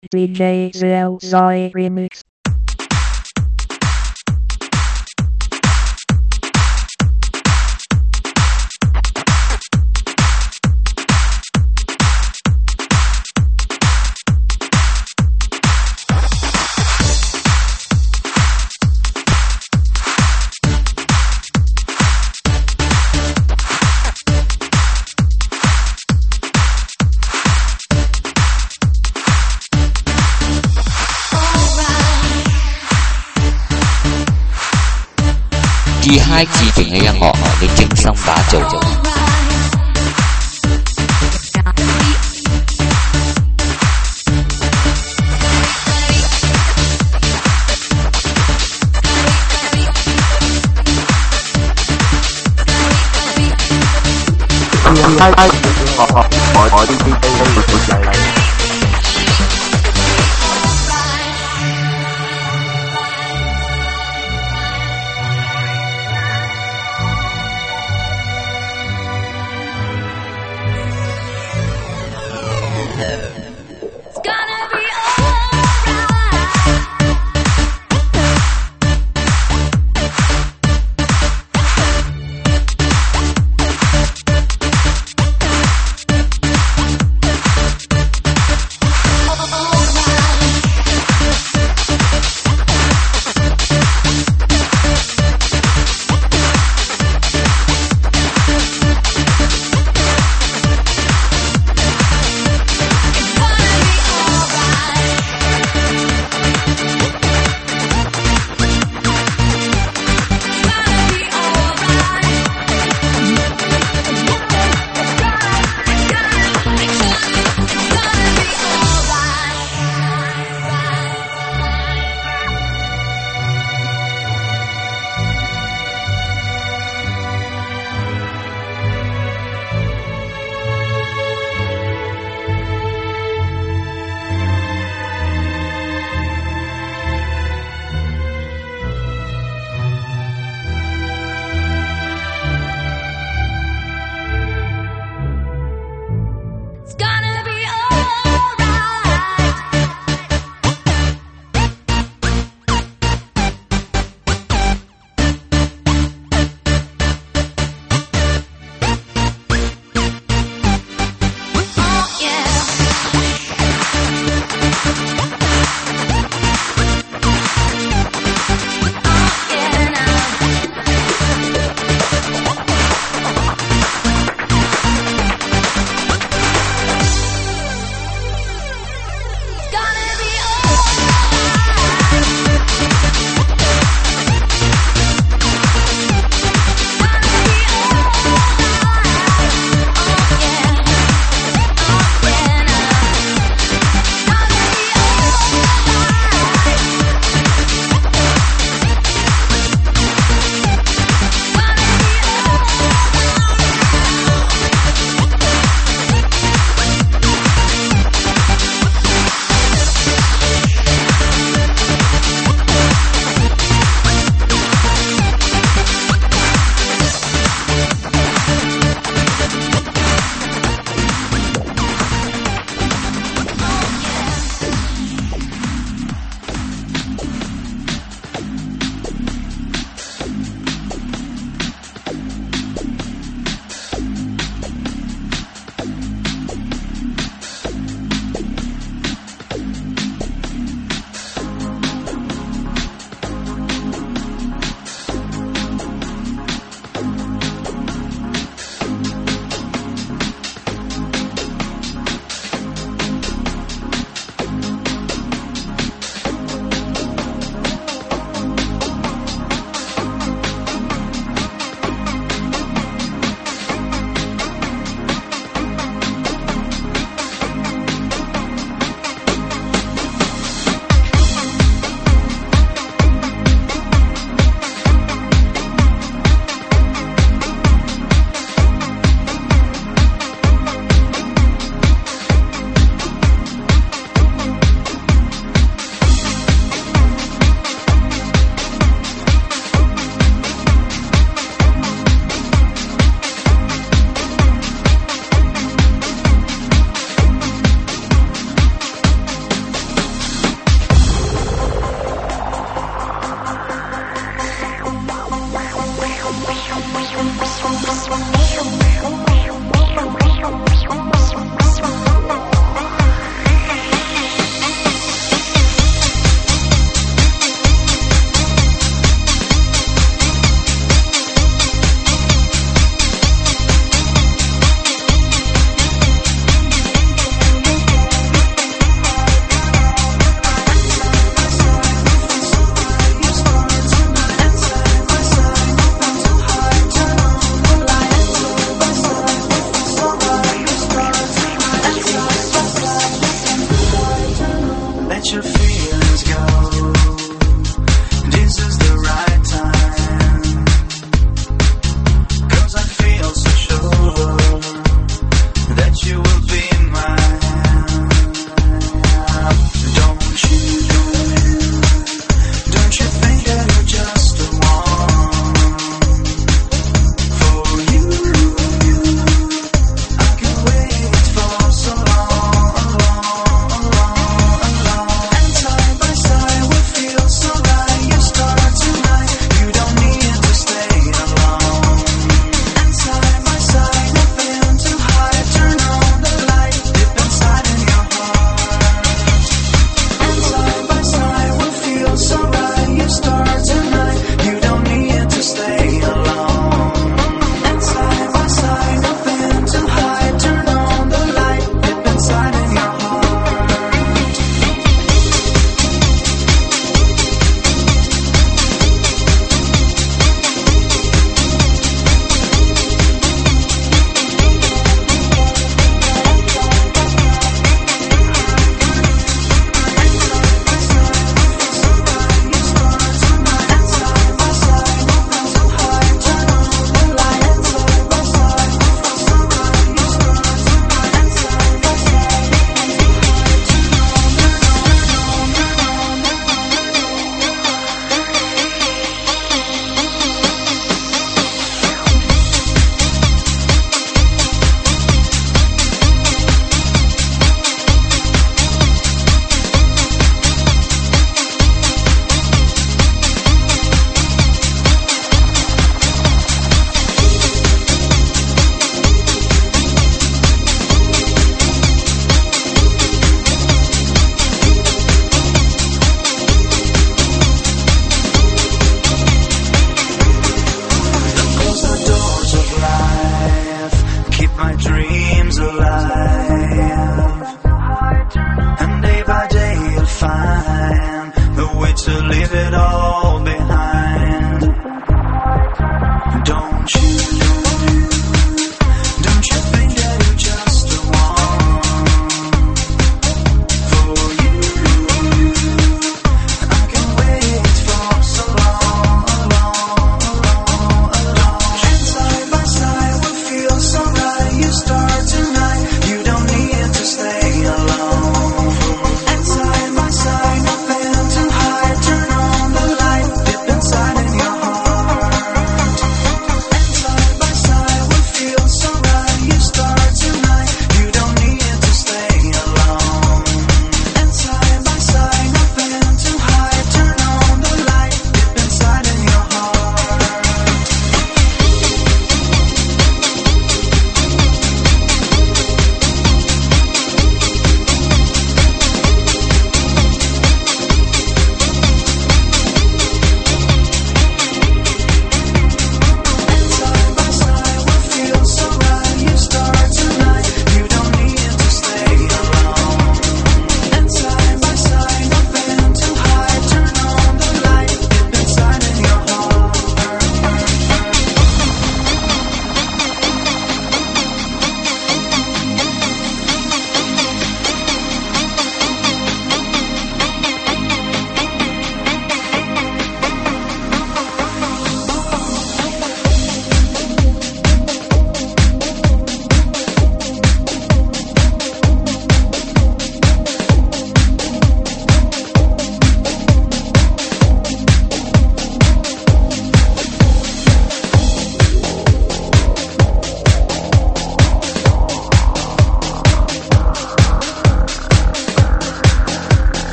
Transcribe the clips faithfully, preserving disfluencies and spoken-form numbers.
D J Zell Zoe Remix. G hai 致敬嘅音樂，你精心打造。 G hai 致敬音樂，我我啲 D J 都會本嚟。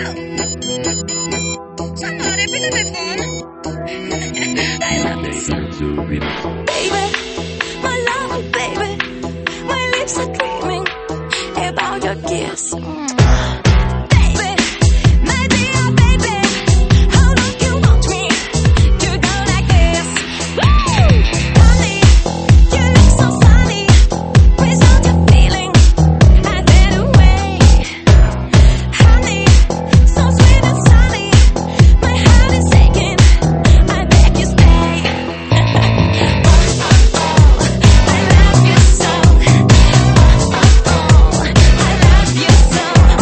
Somebody pick up my phone. I love this song. Baby, my love, baby, my lips are dreaming about your kiss. So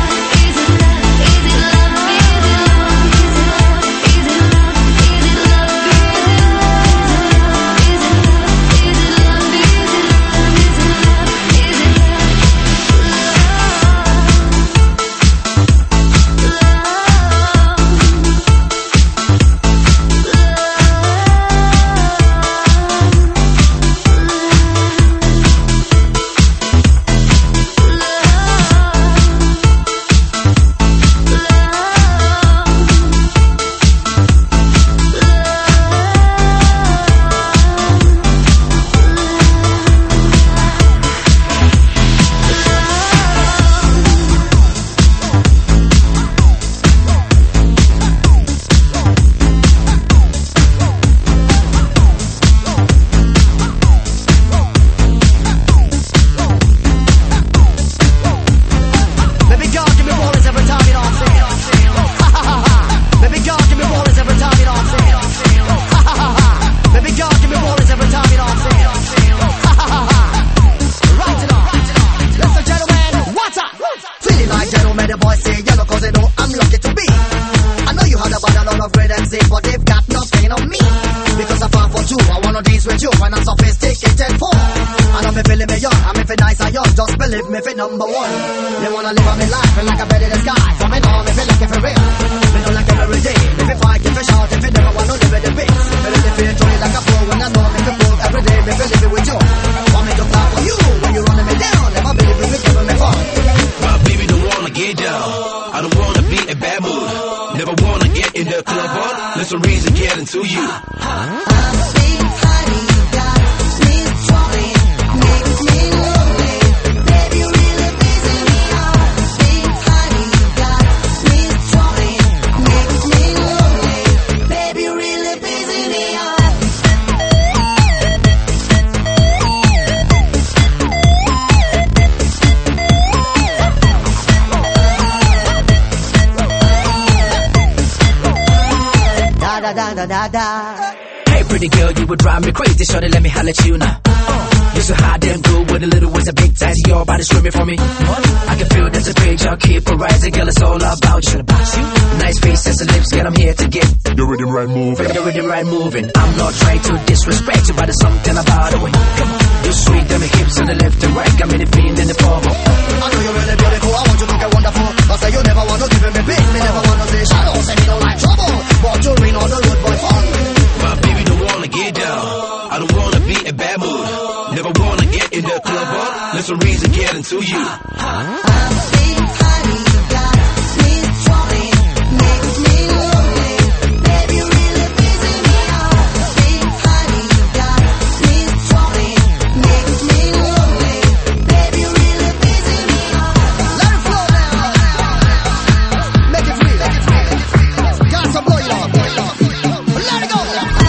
Live me for number one. They wanna live on me life and like a bed in the sky. For me now, me feel like it for real. Me know like every day. If you fight, if you shout, if you never want to live in the bits. Me really feel truly like a fool when I know me can pull every day. Me feel living with you. Want me to clap for you when you running me down. Never believe me, giving me fun. My baby don't wanna get down. I don't wanna be in bad mood. Never wanna get in the club, but there's a reason getting to you. I'm sweet, honey, you got me trouble. Makes me lonely. Da, da, da, da. Hey pretty girl, you would drive me crazy. Shorty, let me holler at you now. uh, You're so hot and good with a little waist, a big size. Your body screaming for me. I can feel there's a page, I'll keep it rising. Girl, it's all about you. Nice face and some lips, girl, I'm here to get the rhythm right moving. The rhythm right moving. I'm not trying to disrespect you, but there's something about the way. Come on, you're sweet, them hips on the left and right. Got me the feeling in the forward. I know you're really beautiful, I want you to get wonderful. I say you never want to give me big, me never want to say shadow. Say me don't like trouble, but you rain on the road, boy, fun. My baby don't wanna get down. I don't wanna be in bad mood. Never wanna get in the club, but there's a reason getting to you. I'm sweet, honey, you got me trouble. Makes me lonely. Baby, you really pissing me off. Sweet, honey, you got me trouble. Makes me lonely. Baby, you really pissing me off. Let it flow now. Make it free, make it free. Got some blow it off, blow it off. Let it go.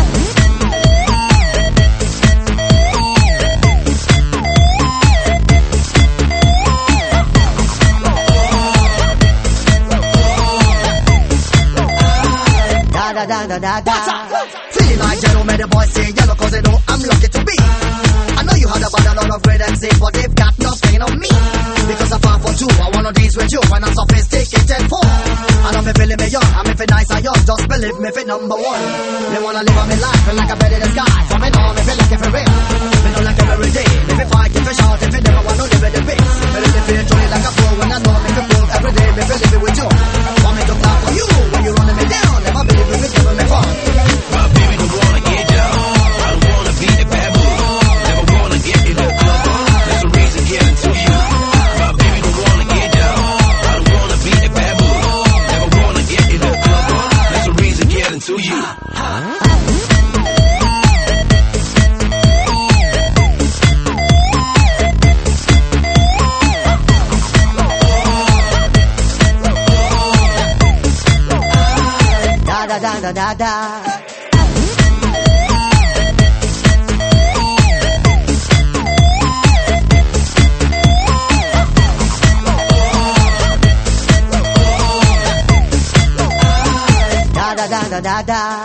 Da, da, da, da, da. Feeling like gentlemen, the boys say yellow cause they know I'm lucky to be. I know you heard about a lot of red and say, but they've got nothing on me. Because I'm far for two, I wanna dance with you when I'm sophisticated for. I know me feeling me young, I'm if it nice and young, just believe me for number one. They wanna live on me life and like a bed in the sky. For me now, me feel like it for real. Me know like every day. If you fight, if you shout, if you never want to live in the bits. Me really feel truly like a fool when I know me can pull every day. Me feel living with you. Want me to clap for you when you running me down. Never believe me, giving me fun. My baby don't wanna get down. I don't wanna be in bad mood. Never wanna get in the club, there's a reason getting to you. My baby don't wanna get down. I don't wanna be in bad mood. Never wanna get in the club, there's a reason getting to you. da da. Da da da da da.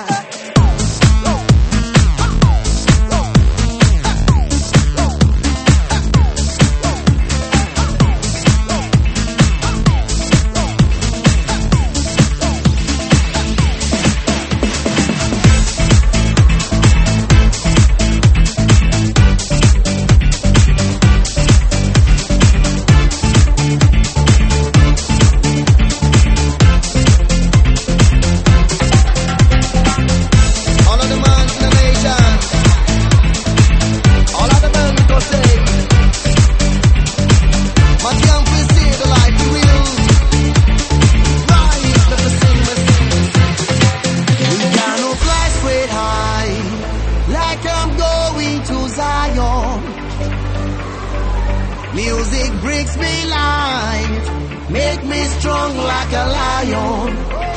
Music brings me life, make me strong like a lion.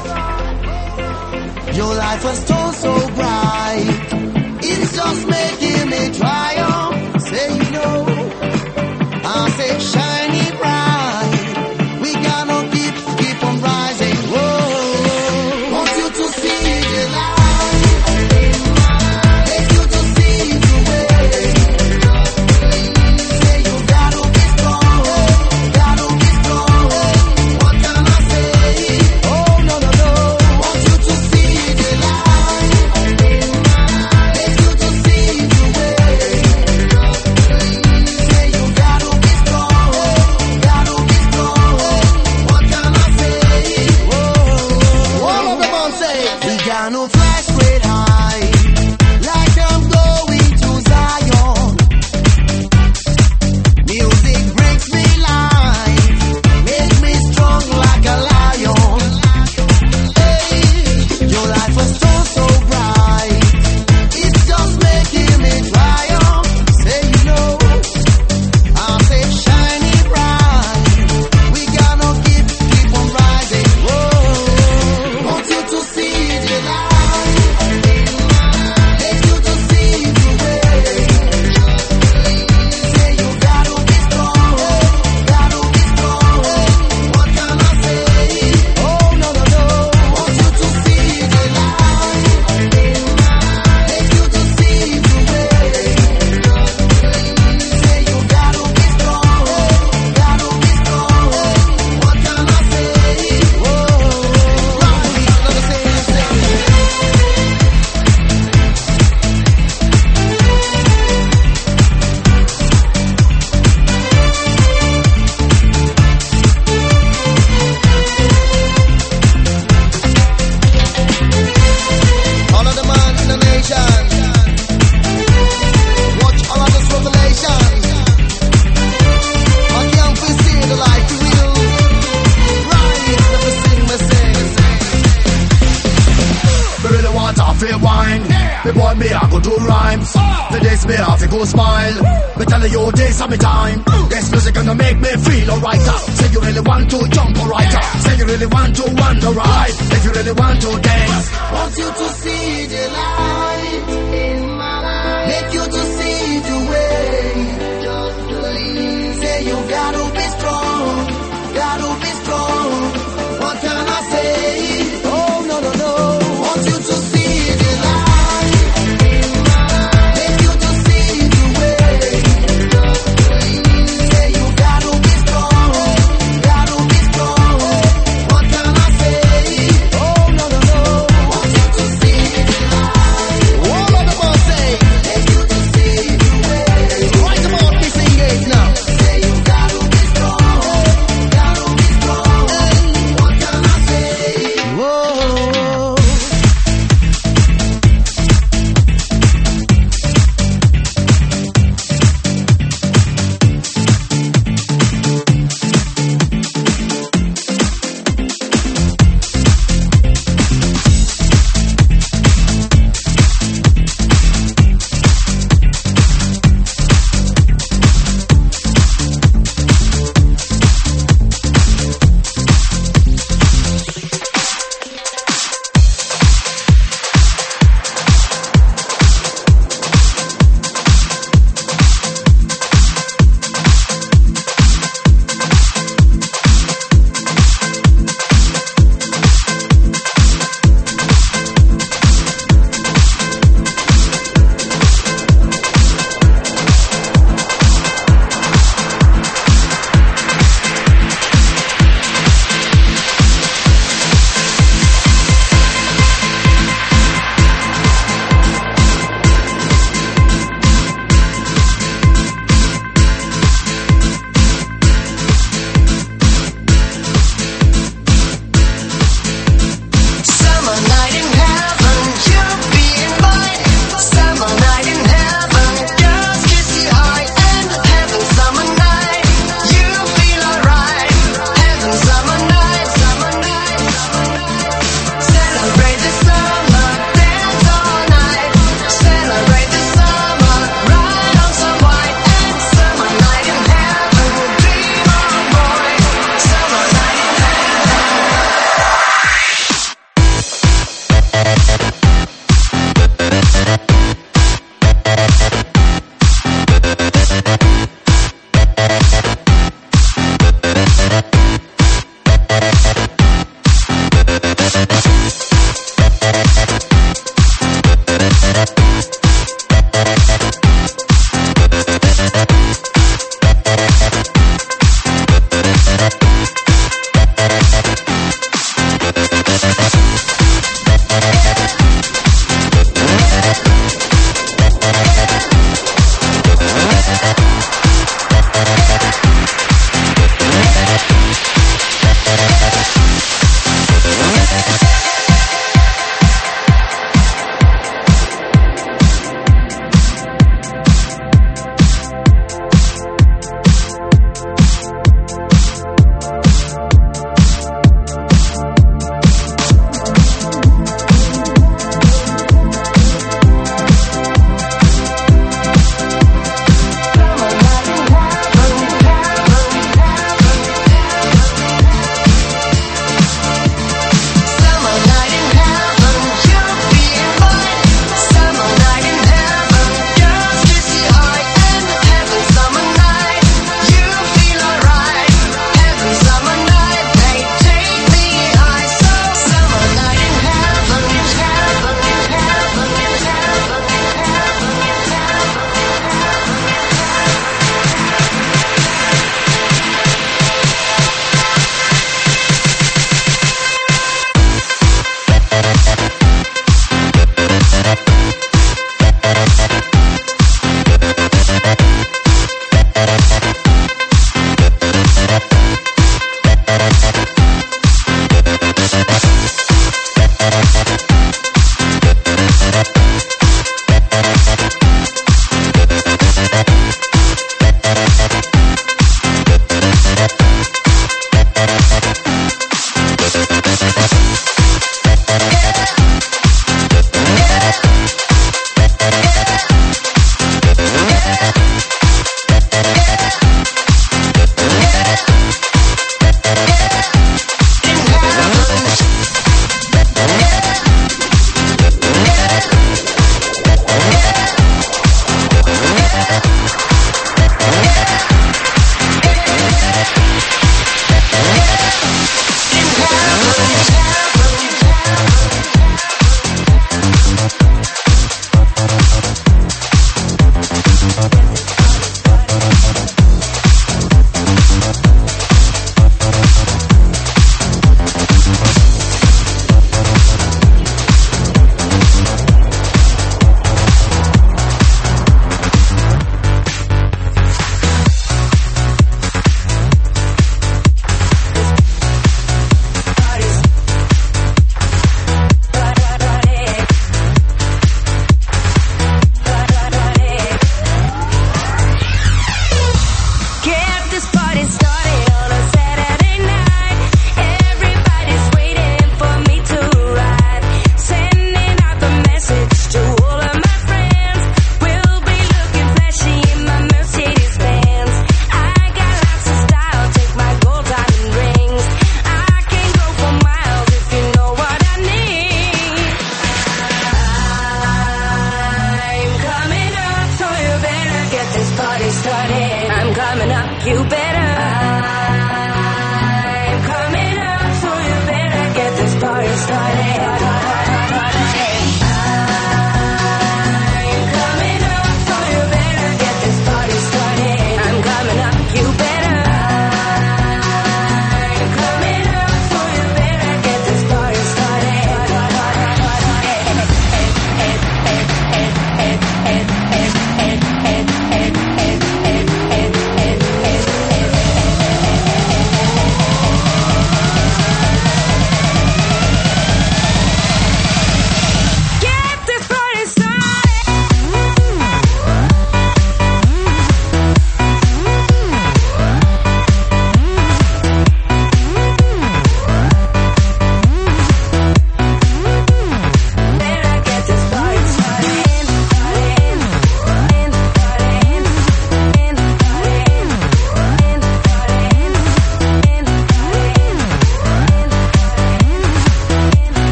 Your life was so, so bright, it's just making me triumph. Say you know, I say shiny bright, we gonna keep, keep on rising. Whoa, want you to see the light, take you to see the way. Say you gotta be strong, gotta be strong. What can I say? Oh no no no, want you to see the light, take you to see the way. Say you gotta be strong, gotta be strong. What can I say? Whoa, all of them all say we gonna fly straight high, like I'm going to Zion. Music brings me life, make me strong like a lion. Hey, your life was so, so bright, it's just making me triumph. Say you know, I say shiny bright, we gonna keep, keep on rising. Whoa, want you to see the light, take you to see the way. Say you gotta be strong, gotta be strong. What can I say? Oh no no no, want you to see the light, take you to see the way. Say you gotta be strong, gotta be strong. What can I say? Whoa, right, let me say this thing. All of the man in the nation, watch all of this revelation. My young fi see the life you will. Right, let me sing, me sing. Me really want to feel wine. Me boy, me I go do rhymes. The days me have to go smile. Me telling you this are me time. This music gonna make me feel alright. Say you really want to jump alright. Say you really want to wander right. If you really want to dance. Want you to see the light in my life, make you to see the way. Just believe. Say you gotta be strong, gotta be strong. What can I say? Oh no no no, want you to see the light in my life, make you to see the way. Just believe. Say you gotta be strong, gotta be strong. What can I say? Oh no no no, want you to see the light. All of them all say, take you to see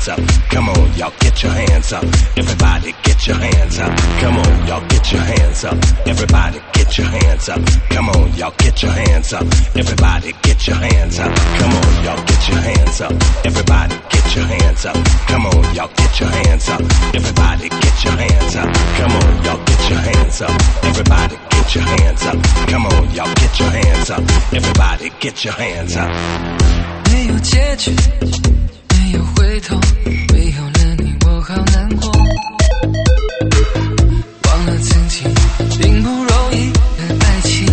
hands up. Come on, y'all get your hands up. Everybody get your hands up. Come on, y'all get your hands up. Everybody get your hands up. Come on, y'all get your hands up. Everybody get your hands up. Come on, y'all get your hands up. Everybody get your hands up. Come on, y'all get your hands up. Everybody get your hands up. Come on, y'all get your hands up. Everybody get your hands up. Come on, y'all get your hands up. Everybody get your hands up. 没有结局，没有回头，没有了你我好难过。忘了曾经并不容易的爱情，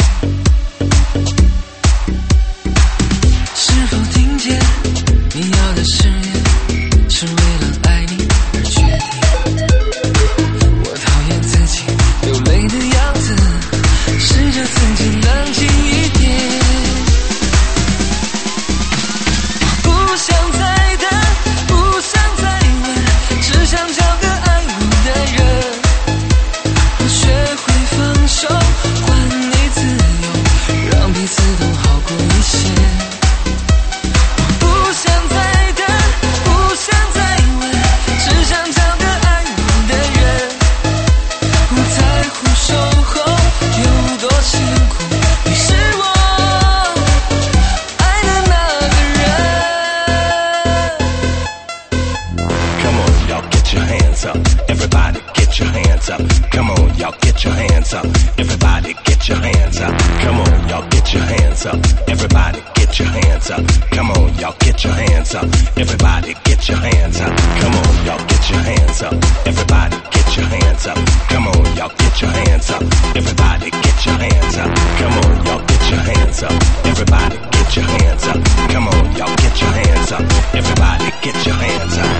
是否听见你要的誓言是为了爱你而决定？我讨厌自己流泪的样子，试着曾经冷静一点。不想再等，不想再问，只想找个爱我的人。我学会放手，还你自由，让彼此都好过一些。我不想再等，不想再问，只想找个爱我的人。不在乎守候有多辛苦，你是我爱的那个人。 Get your hands up, everybody get your hands up. Come on, y'all get your hands up. Everybody get your hands up. Come on, y'all get your hands up. Everybody get your hands up. Come on, y'all get your hands up. Everybody get your hands up. Come on, y'all get your hands up. Everybody get your hands up. Come on, y'all get your hands up. Everybody get your hands up. Come on, y'all get your hands up. Everybody get your hands up. Come on, y'all get your hands up. Everybody get your hands up.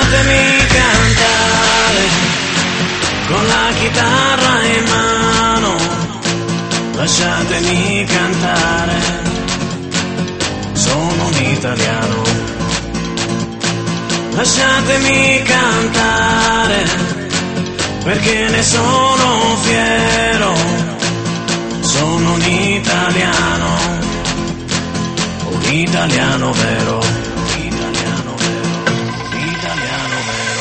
lasciatemi cantare con la chitarra in mano, lasciatemi cantare, sono un italiano. Lasciatemi cantare perché ne sono fiero, sono un italiano, un italiano vero, italiano vero, italiano vero.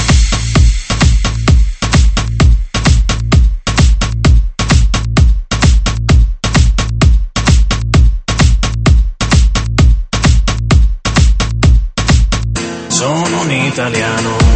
Sono un italiano.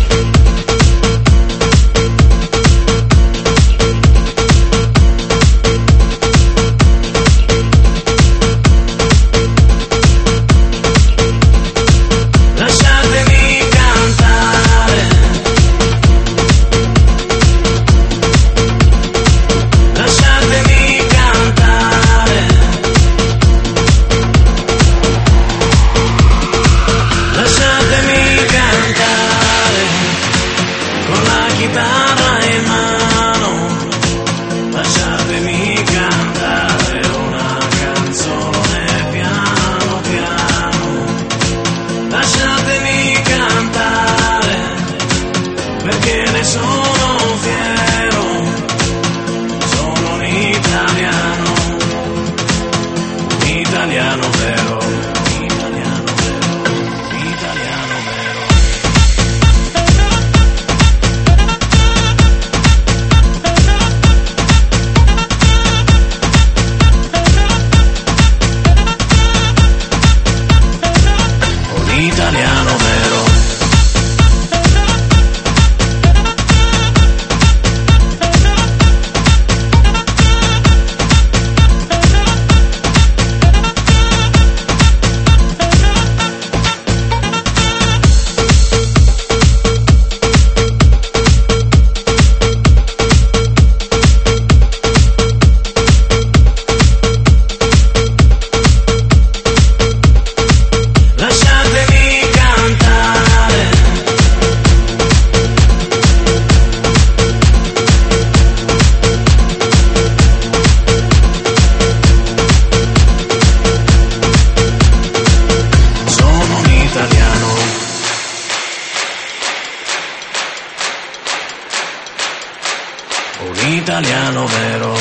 Italiano vero.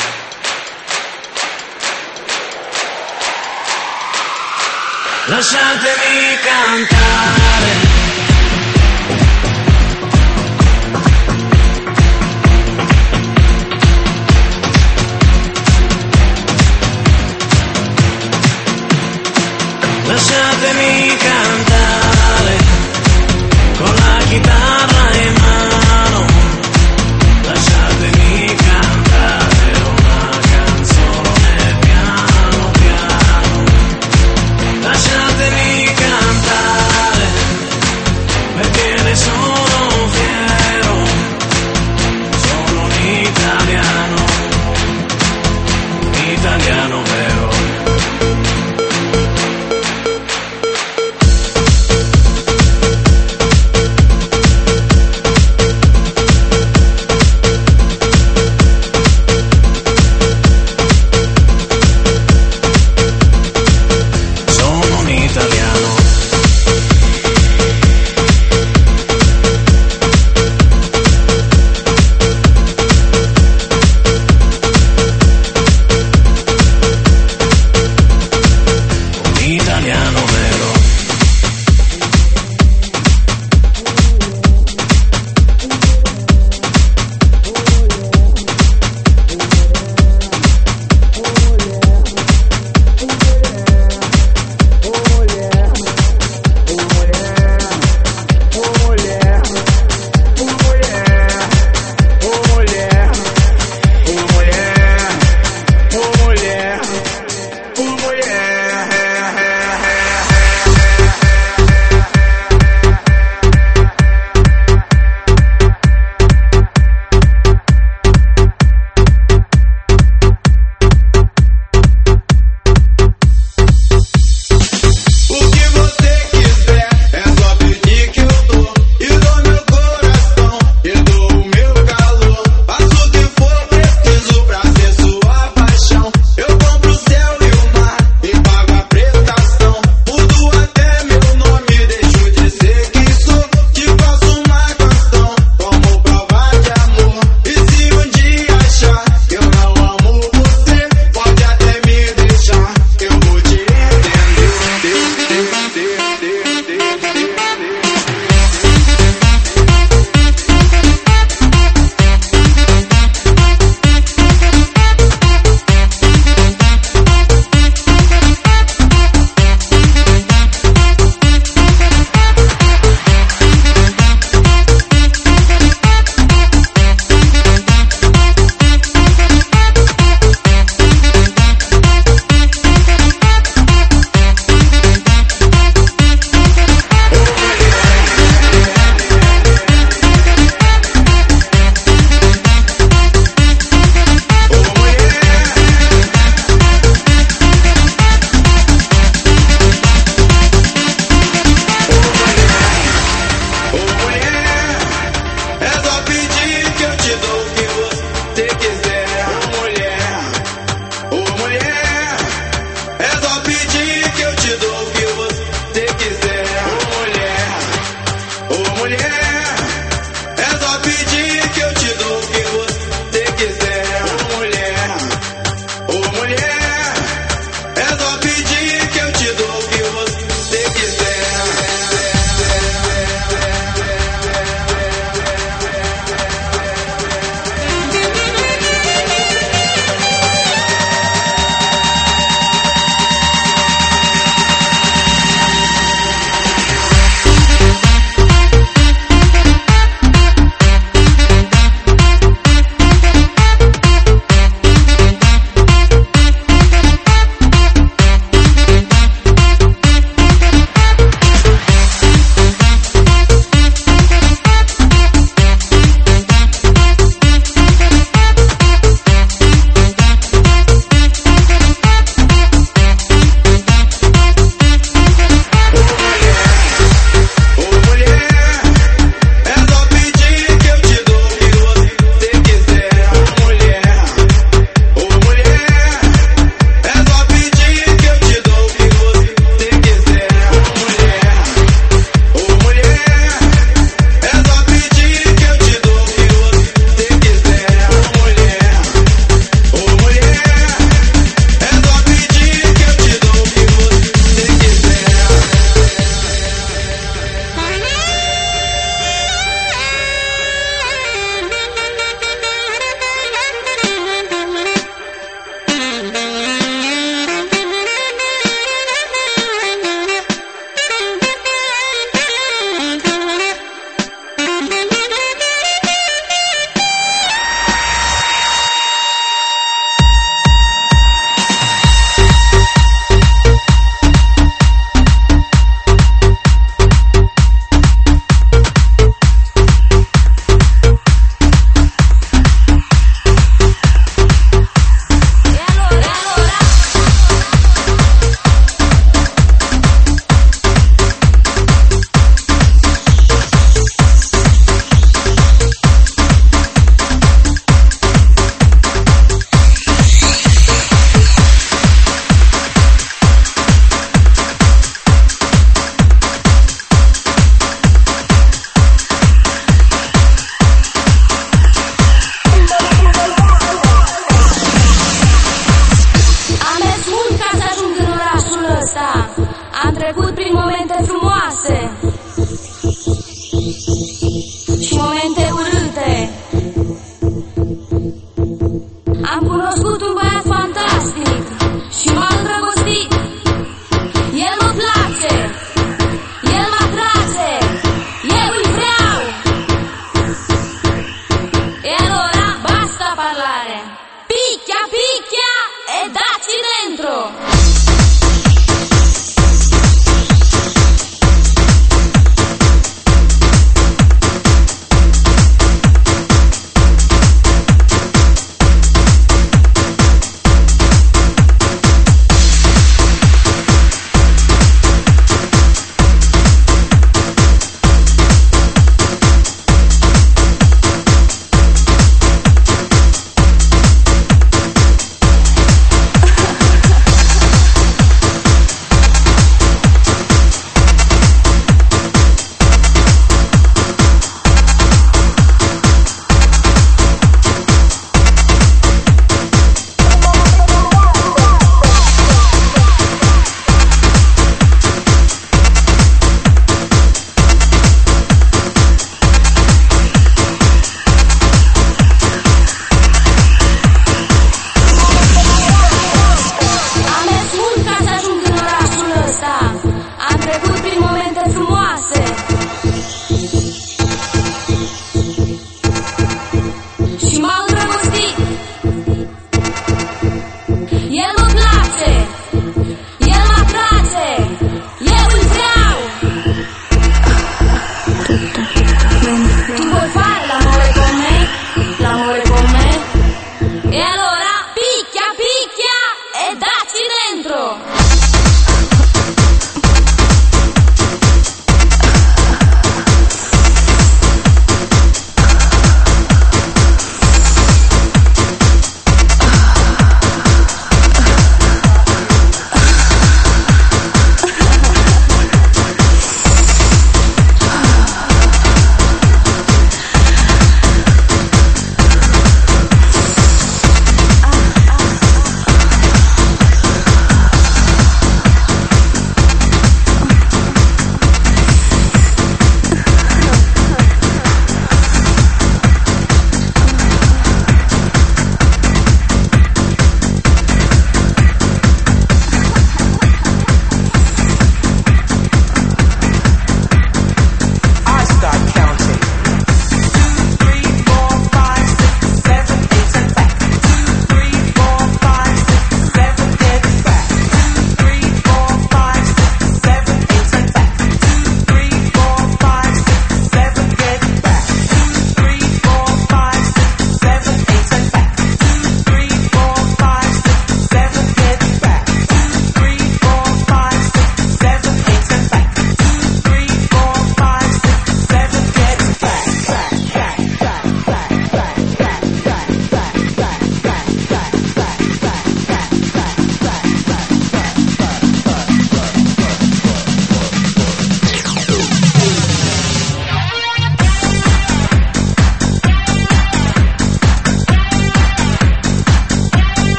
Lasciatemi cantare. Lasciatemi cantare con la chitarra in mano. Lasciatemi cantare una canzone piano piano. Lasciatemi cantare ăsta am trecut prin momente frumoase și momente urâte. Am cunoscut un băiat fantastic și m-a îndrăgostit. El mă place, el mă atrage, eu îl vreau. E allora basta parlare, picchia picchia e dacci dentro.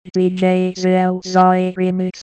D J Zelzai Remix.